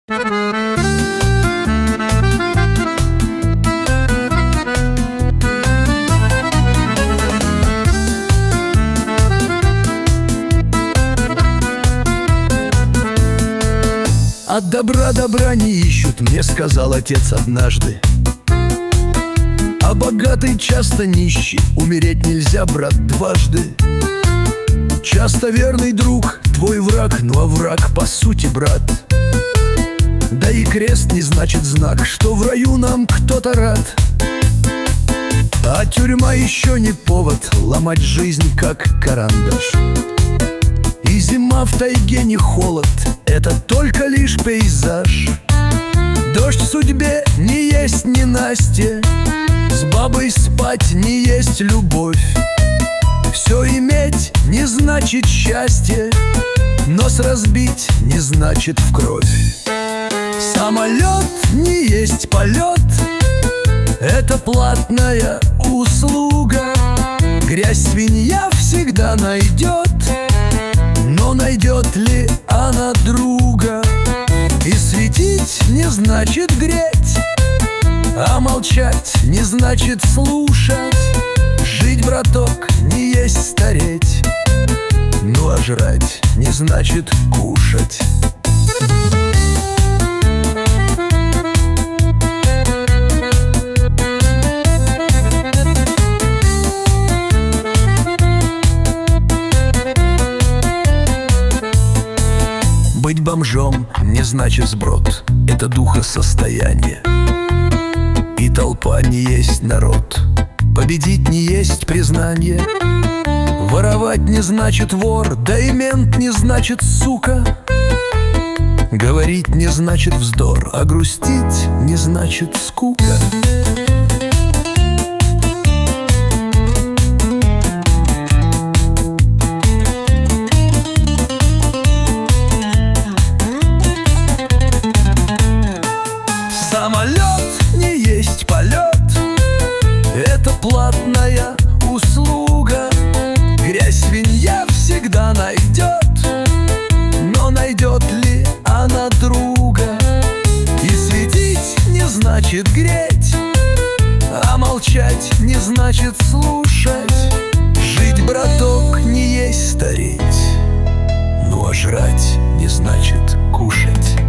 От добра добра не ищут, мне сказал отец однажды. А богатый часто нищий, умереть нельзя, брат, дважды. Часто верный друг, твой враг, ну а враг по сути брат. Да и крест не значит знак, что в раю нам кто-то рад. А тюрьма еще не повод ломать жизнь, как карандаш. И зима в тайге не холод, это только лишь пейзаж. Дождь в судьбе не есть ненастье, с бабой спать не есть любовь. Все иметь не значит счастье, нос разбить не значит в кровь. Самолет не есть полет, это платная услуга. Грязь свинья всегда найдет, но найдет ли она друга? И светить не значит греть, а молчать не значит слушать. Жить, браток, не есть стареть, ну а жрать не значит кушать. Быть бомжом не значит сброд, это духосостояние. И толпа не есть народ, победить не есть признание. Воровать не значит вор, да и мент не значит сука. Говорить не значит вздор, а грустить не значит скука. Самолет не есть полет, это платная услуга. Грязь свинья всегда найдет, но найдет ли она друга? И светить не значит греть, а молчать не значит слушать. Жить, браток, не есть стареть, ну а жрать не значит кушать.